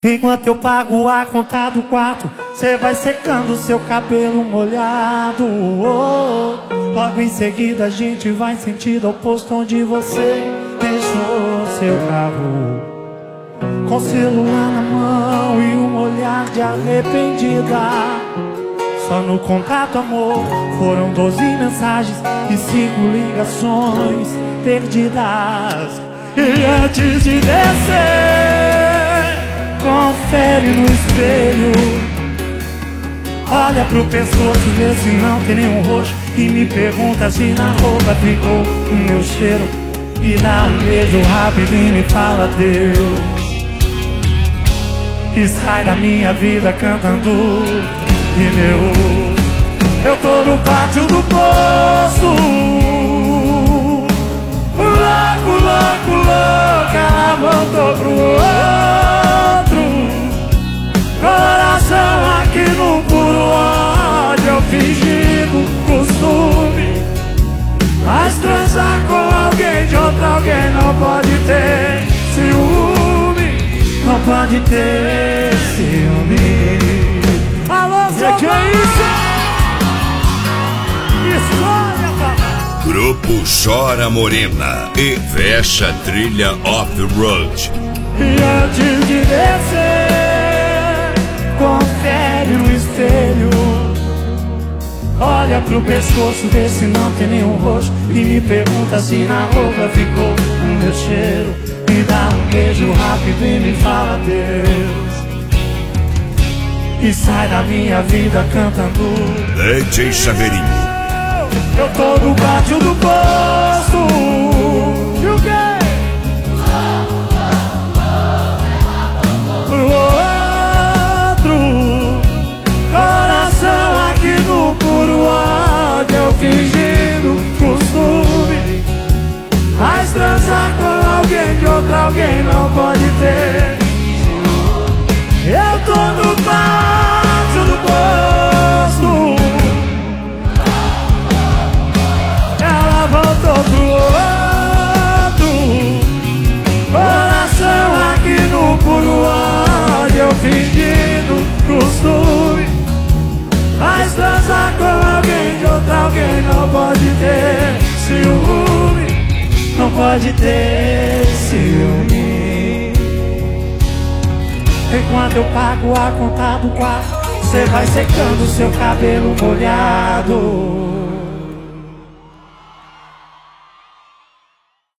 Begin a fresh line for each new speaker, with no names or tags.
Enquanto eu pago a conta do quarto, cê vai secando seu cabelo molhado. Logo em seguida a gente vai em sentido oposto, onde você deixou seu carro, com o celular na mão e um olhar de arrependida. Só no contato, amor, foram 12 mensagens e 5 ligações perdidas. E antes de descer, confere no espelho, olha pro pescoço, vê se não tem nenhum roxo, e me pergunta se na roupa ficou o meu cheiro, e dá um beijo rápido e me fala Deus, e sai da minha vida cantando pneu. Eu tô no pátio do poço, louco, louco, louco, ela voltou pro outro. Coração aqui no puro ódio, eu fingindo costume, mas transar com alguém de outro alguém não pode ter ciúme, não pode ter ciúme. Alô, seu que é isso? Escolha, papai.
Grupo Chora Morena e fecha trilha off-road.
E antes de descer, confere no espelho, olha pro pescoço, vê se não tem nenhum roxo, e me pergunta se na roupa ficou o meu cheiro, me dá um beijo rápido e me fala Deus, e sai da minha vida cantando
DJ Chaveirinho.
Eu tô no pátio do poço. E o quê? Pro outro. Coração aqui no puro ódio, eu fingindo costume, mas transar com alguém de outro alguém não pode ter. Eu tô no pátio do poço, ela voltou pro outro. Coração aqui no puro ódio, eu fingindo costume, mas transar com alguém de outro alguém não pode ter ciúme, não pode ter ciúme. Enquanto eu pago a conta do quarto, cê vai secando seu cabelo molhado.